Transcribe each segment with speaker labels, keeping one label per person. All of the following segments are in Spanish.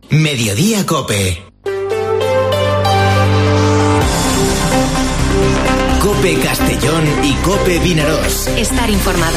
Speaker 1: Mediodía Cope. Cope Castellón y Cope Vinarós.
Speaker 2: Estar informado.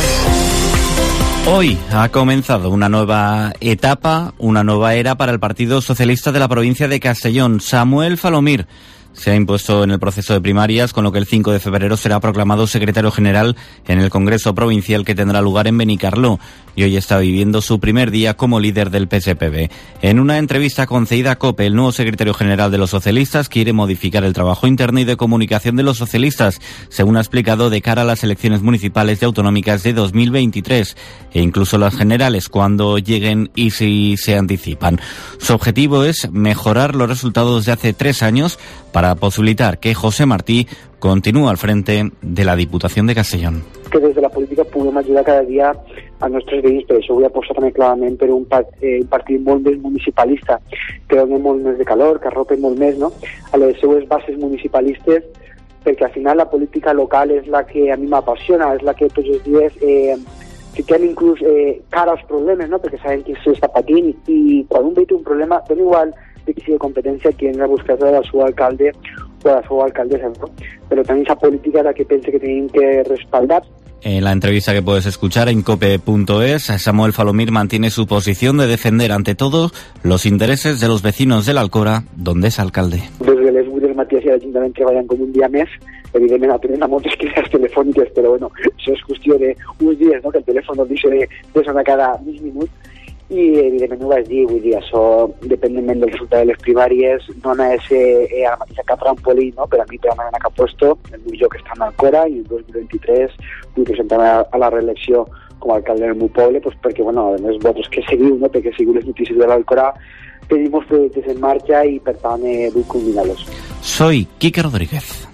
Speaker 3: Hoy ha comenzado una nueva etapa, una nueva era para el Partido Socialista de la provincia de Castellón. Samuel Falomir se ha impuesto en el proceso de primarias, con lo que el 5 de febrero será proclamado secretario general en el Congreso Provincial que tendrá lugar en Benicarló, y hoy está viviendo su primer día como líder del PSPB. En una entrevista concedida a COPE, el nuevo secretario general de los socialistas quiere modificar el trabajo interno y de comunicación de los socialistas, según ha explicado, de cara a las elecciones municipales y autonómicas de 2023 e incluso las generales cuando lleguen y si se anticipan. Su objetivo es mejorar los resultados de hace 3 años para posibilitar que José Martí continúe al frente de la Diputación de Castellón.
Speaker 4: Que des de la política puguem ajudar cada dia als nostres veïns, per això vull apostar també clarament per un partit molt més municipalista, que doni molt més de calor, que arrope molt més, no?, a les seues bases municipalistes, perquè al final la política local és la que a mi m'apassiona, és la que tots els dies fiquem inclús cara als problemes, no?, perquè sabem qui s'està patint, i quan un veu un problema, dona igual de que sigui competència qui entra a buscar del seu alcalde o de la seva alcaldessa, ¿no? Pero también esa política es la que pienso que tienen que respaldar.
Speaker 3: En la entrevista que puedes escuchar en cope.es, Samuel Falomir mantiene su posición de defender ante todo los intereses de los vecinos de l'Alcora, donde es alcalde.
Speaker 4: Desde les 8 del matí a l'Ajuntament treballen com un dia més, evidentment atenen a moltes crides telefòniques, però bueno, això és qüestió d'uns dies, no?, que el telèfon no deixa de sonar cada mig minut, i evidentment ho vaig dir, vull dir, això dependentment del resultat de les primàries no ha de ser a la mateixa cap trampolí, no?, per a mi, per la manera que apuesto, el millor que està en Alcora, i en 2023 vull presentar-me a la reelecció com a alcalde del meu poble, pues perquè, bueno, a més votos que seguiu, no?, perquè seguiu les notícies de l'Alcora, tenim els projectes en marxa i per tant vull culminar-los.
Speaker 3: Soy Quique Rodríguez.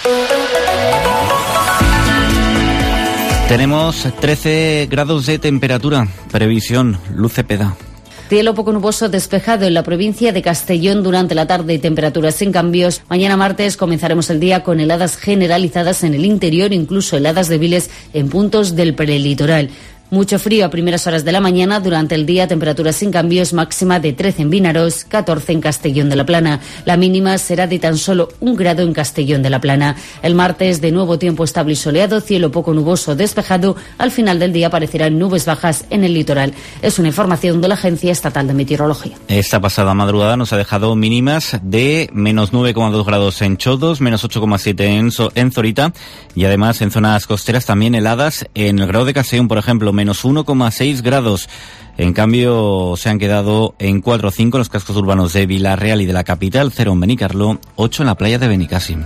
Speaker 3: Tenemos 13 grados de temperatura. Previsión, Luz Cepeda.
Speaker 2: Cielo poco nuboso despejado en la provincia de Castellón durante la tarde y temperaturas sin cambios. Mañana martes comenzaremos el día con heladas generalizadas en el interior, incluso heladas débiles en puntos del prelitoral. Mucho frío a primeras horas de la mañana. Durante el día, temperaturas sin cambios, máxima de 13 en Vinarós, 14 en Castellón de la Plana. La mínima será de tan solo 1 grado en Castellón de la Plana. El martes, de nuevo tiempo estable y soleado, cielo poco nuboso despejado. Al final del día aparecerán nubes bajas en el litoral. Es una información de la Agencia Estatal de Meteorología.
Speaker 3: Esta pasada madrugada nos ha dejado mínimas de menos 9,2 grados en Chodos, menos 8,7 en Zorita, y además en zonas costeras también heladas. En el Grau de Castellón, por ejemplo, menos 1,6 grados. En cambio, se han quedado en 4 o 5 en los cascos urbanos de Vila-real y de la capital, 0 en Benicarló, 8 en la playa de Benicàssim.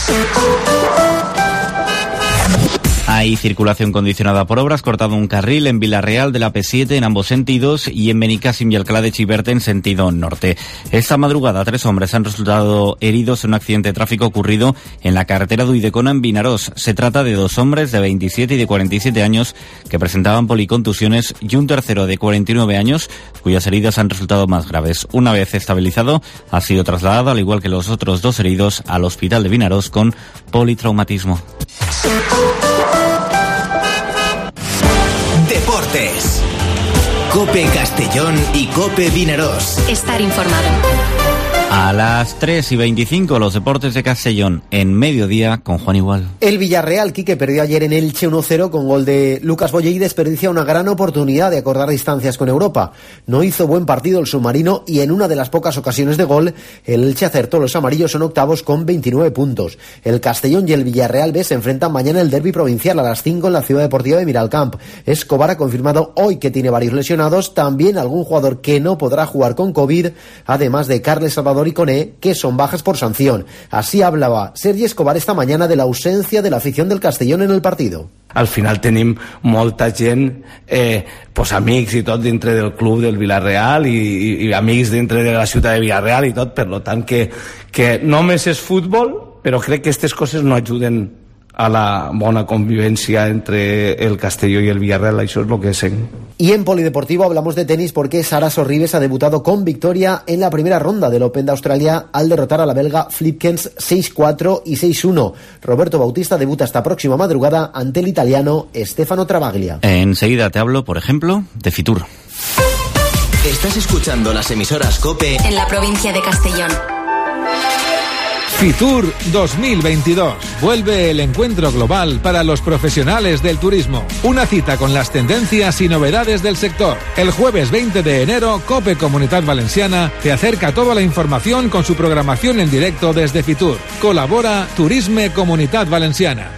Speaker 3: Hay circulación condicionada por obras, cortado un carril en Vila-real de la P7 en ambos sentidos y en Benicàssim y Alcalá de Xivert en sentido norte. Esta madrugada 3 hombres han resultado heridos en un accidente de tráfico ocurrido en la carretera de Ulldecona en Vinarós. Se trata de 2 hombres de 27 y de 47 años que presentaban policontusiones y un tercero de 49 años cuyas heridas han resultado más graves. Una vez estabilizado, ha sido trasladado, al igual que los otros 2 heridos, al hospital de Vinarós con politraumatismo.
Speaker 1: Deportes. Cope Castellón y Cope Vinarós.
Speaker 2: Estar informado.
Speaker 3: A las 3:25, los deportes de Castellón en mediodía con Juan Igual.
Speaker 5: El Villarreal, Quique, perdió ayer en Elche 1-0 con gol de Lucas Boye y desperdicia una gran oportunidad de acordar distancias con Europa. No hizo buen partido el submarino y en una de las pocas ocasiones de gol, el Elche acertó. Los amarillos son octavos con 29 puntos. El Castellón y el Villarreal B se enfrentan mañana en el derbi provincial a las 5 en la Ciudad Deportiva de Miralcamp. Escobar ha confirmado hoy que tiene varios lesionados, también algún jugador que no podrá jugar con COVID, además de Carles Salvador y Coné, que son bajas por sanción. Así hablaba Sergi Escobar esta mañana de la ausencia de la afición del Castellón en el partido.
Speaker 6: Al final tenim molta gent, amics i tot dintre del club del Villarreal i amics dintre de la ciutat de Villarreal i tot, per tant que només és futbol, però crec que aquestes coses no ajuden a la bona convivencia entre el Castelló y el Villarreal, eso es lo que es.
Speaker 5: Y en polideportivo hablamos de tenis porque Sara Sorribes ha debutado con victoria en la primera ronda del Open de Australia al derrotar a la belga Flipkens 6-4 y 6-1. Roberto Bautista debuta esta próxima madrugada ante el italiano Stefano Travaglia.
Speaker 3: Enseguida te hablo, por ejemplo, de Fitur.
Speaker 1: Estás escuchando las emisoras COPE
Speaker 7: en la provincia de Castellón.
Speaker 8: Fitur 2022. Vuelve el encuentro global para los profesionales del turismo. Una cita con las tendencias y novedades del sector. El jueves 20 de enero, COPE Comunitat Valenciana te acerca toda la información con su programación en directo desde Fitur. Colabora Turisme Comunitat Valenciana.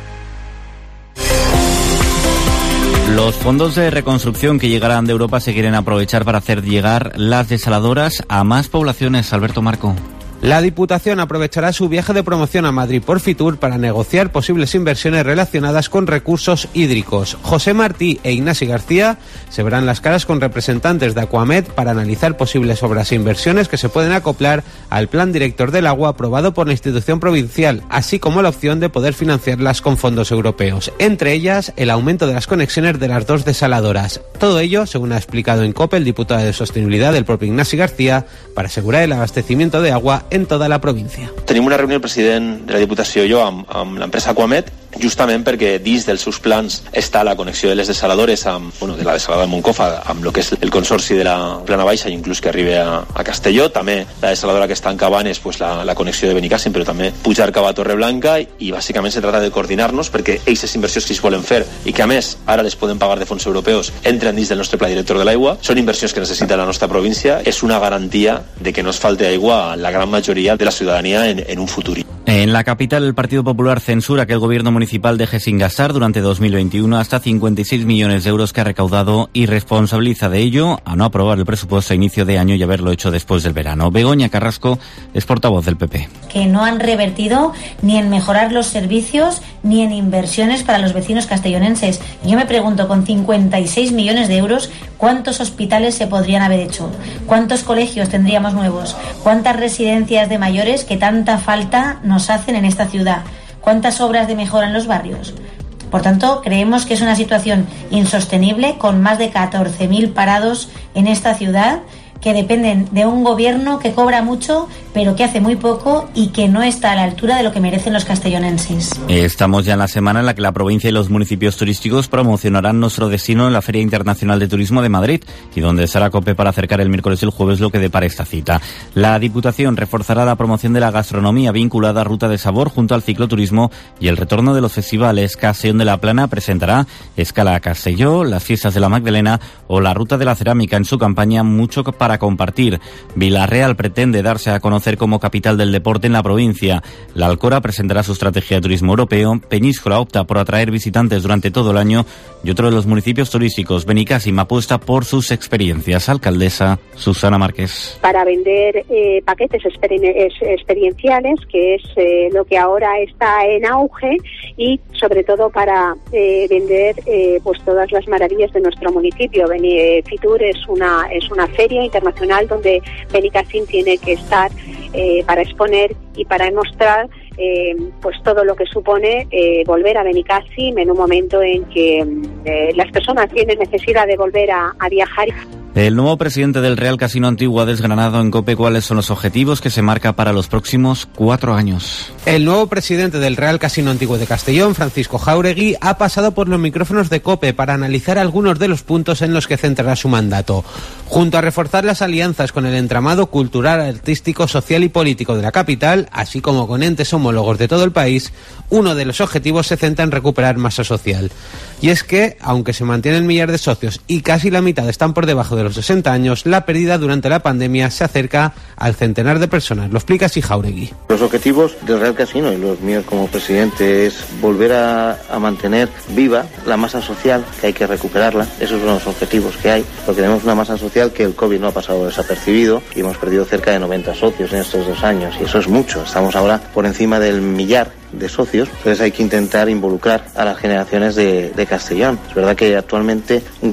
Speaker 3: Los fondos de reconstrucción que llegarán de Europa se quieren aprovechar para hacer llegar las desaladoras a más poblaciones. Alberto Marco.
Speaker 9: La Diputación aprovechará su viaje de promoción a Madrid por Fitur para negociar posibles inversiones relacionadas con recursos hídricos. José Martí e Ignasi García se verán las caras con representantes de Aquamed para analizar posibles obras e inversiones que se pueden acoplar al Plan Director del Agua aprobado por la institución provincial, así como la opción de poder financiarlas con fondos europeos. Entre ellas, el aumento de las conexiones de las dos desaladoras. Todo ello, según ha explicado en COPE el diputado de Sostenibilidad del propio Ignasi García, para asegurar el abastecimiento de agua en toda la província.
Speaker 10: Tenim una reunió el president de la Diputació i jo amb l'empresa Aquamed, justament perquè dins dels seus plans està la connexió de les desaladores de la desaladora de Moncofa amb el que és el consorci de la Plana Baixa i inclús que arribi a Castelló, també la desaladora que està en Cabanes, pues la connexió de Benicàssim, però també pujar cap a Torreblanca, i bàsicament se trata de coordinar-nos perquè aquestes inversions que es volen fer i que a més ara les poden pagar de fons europeus entren dins del nostre Pla Director de l'Aigua, són inversions que necessita la nostra província, és una garantia de que no es falte aigua a la gran majoria de la ciudadanía en un futuro.
Speaker 3: En la capital, el Partido Popular censura que el gobierno municipal deje sin gastar durante 2021 hasta 56 millones de euros que ha recaudado y responsabiliza de ello a no aprobar el presupuesto a inicio de año y haberlo hecho después del verano. Begoña Carrasco es portavoz del PP.
Speaker 11: Que no han revertido ni en mejorar los servicios ni en inversiones para los vecinos castellonenses. Yo me pregunto, con 56 millones de euros, ¿cuántos hospitales se podrían haber hecho? ¿Cuántos colegios tendríamos nuevos? ¿Cuántas residencias de mayores que tanta falta nos hacen en esta ciudad? ¿Cuántas obras de mejora en los barrios? Por tanto, creemos que es una situación insostenible, con más de 14.000 parados en esta ciudad, que dependen de un gobierno que cobra mucho, pero que hace muy poco y que no está a la altura de lo que merecen los castellonenses.
Speaker 3: Estamos ya en la semana en la que la provincia y los municipios turísticos promocionarán nuestro destino en la Feria Internacional de Turismo de Madrid, y donde estará COPE para acercar el miércoles y el jueves lo que depara esta cita. La Diputación reforzará la promoción de la gastronomía vinculada a Ruta de Sabor junto al cicloturismo y el retorno de los festivales. Castellón de la Plana presentará Escala a Castelló, las Fiestas de la Magdalena o la Ruta de la Cerámica en su campaña Mucho para compartir. Villarreal pretende darse a conocer como capital del deporte en la provincia. La Alcora presentará su estrategia de turismo europeo. Peñíscola opta por atraer visitantes durante todo el año y otro de los municipios turísticos, Benicàssim, apuesta por sus experiencias. Alcaldesa Susana Márquez.
Speaker 12: Para vender paquetes experienciales, que es lo que ahora está en auge, y sobre todo para vender pues todas las maravillas de nuestro municipio. Fitur es una feria internacional donde Benicàssim tiene que estar para exponer y para mostrar pues todo lo que supone volver a Benicàssim en un momento en que las personas tienen necesidad de volver a viajar.
Speaker 3: El nuevo presidente del Real Casino Antiguo ha desgranado en COPE cuáles son los objetivos que se marca para los próximos 4 años.
Speaker 9: El nuevo presidente del Real Casino Antiguo de Castellón, Francisco Jáuregui, ha pasado por los micrófonos de COPE para analizar algunos de los puntos en los que centrará su mandato. Junto a reforzar las alianzas con el entramado cultural, artístico, social y político de la capital, así como con entes homólogos de todo el país, uno de los objetivos se centra en recuperar masa social. Y es que, aunque se mantiene el millar de socios y casi la mitad están por debajo de los 60 años, la pérdida durante la pandemia se acerca al centenar de personas. Lo explica así Jáuregui.
Speaker 13: Los objetivos del Real Casino y los míos como presidente es volver a mantener viva la masa social, que hay que recuperarla. Esos son los objetivos que hay, porque tenemos una masa social que el COVID no ha pasado desapercibido y hemos perdido cerca de 90 socios en estos 2 años, y eso es mucho. Estamos ahora por encima del millar de socios, entonces hay que intentar involucrar a las generaciones de Castellón. Es verdad que actualmente un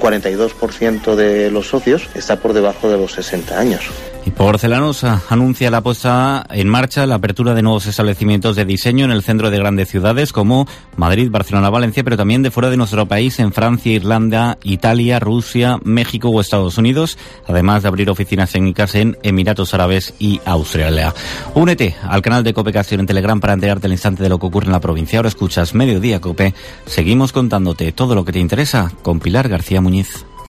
Speaker 13: 42% de los socios está por debajo de los 60 años.
Speaker 3: Y Porcelanosa anuncia la puesta en marcha, la apertura de nuevos establecimientos de diseño en el centro de grandes ciudades como Madrid, Barcelona, Valencia, pero también de fuera de nuestro país, en Francia, Irlanda, Italia, Rusia, México o Estados Unidos, además de abrir oficinas técnicas en Emiratos Árabes y Australia. Únete al canal de COPE Castellón en Telegram para enterarte al instante de lo que ocurre en la provincia. Ahora escuchas Mediodía COPE. Seguimos contándote todo lo que te interesa con Pilar García Muñiz.